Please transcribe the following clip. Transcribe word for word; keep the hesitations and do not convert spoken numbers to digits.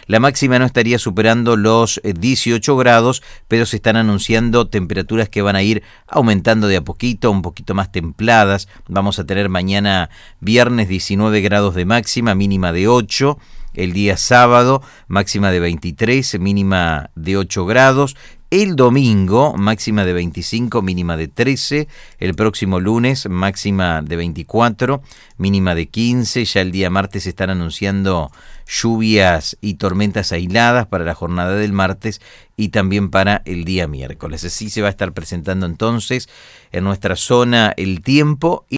La máxima no estaría superando los dieciocho grados, pero se están anunciando temperaturas que van a ir aumentando de a poquito, un poquito más templadas. Vamos a tener mañana viernes diecinueve grados de máxima, mínima de ocho. El día sábado, máxima de veintitrés, mínima de ocho grados. El domingo, máxima de veinticinco, mínima de trece. El próximo lunes, máxima de veinticuatro, mínima de quince. Ya el día martes se están anunciando lluvias y tormentas aisladas para la jornada del martes y también para el día miércoles. Así se va a estar presentando entonces en nuestra zona el tiempo.